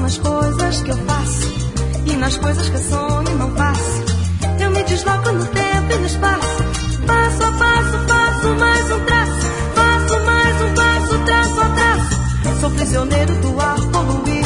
nas coisas que eu faço e nas coisas que eu sonho e não faço. Eu me desloco no tempo e no espaço. Passo a passo, faço mais um traço. Faço mais um passo, traço a traço. Sou prisioneiro do ar poluído.